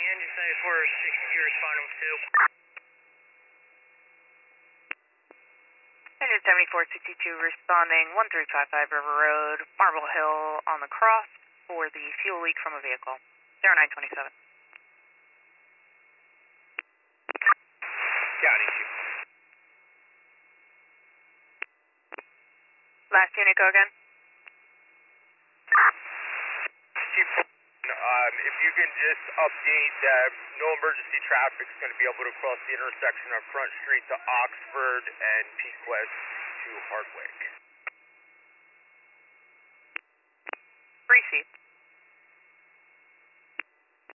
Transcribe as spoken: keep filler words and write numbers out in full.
Engine seventy-four sixty-two responding with two. Engine seventy-four sixty-two responding one three five five River Road, Marble Hill on the cross for the fuel leak from a vehicle. zero nine twenty-seven. Got issue. Last unit, go again. Chief, um, if you can just update that no emergency traffic is going to be able to cross the intersection of Front Street to Oxford and Peak West to Hardwick. Receive.